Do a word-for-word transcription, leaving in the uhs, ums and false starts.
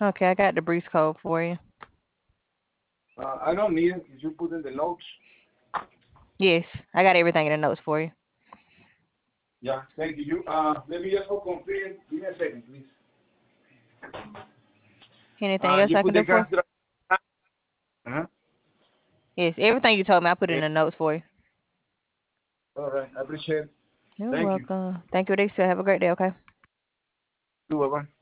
Okay, I got the breeze code for you. Uh, I don't need it. You put in the notes. Yes, I got everything in the notes for you. Yeah, thank you. You uh, let me just go confirm. Give me a second, please. Anything Uh, else you I can put do the for you? gas. Uh-huh. Yes, everything you told me, I put it in Okay. the notes for you. All right. I appreciate it. You're Thank you. welcome. Thank you, Lisa. Have a great day, okay? Bye bye.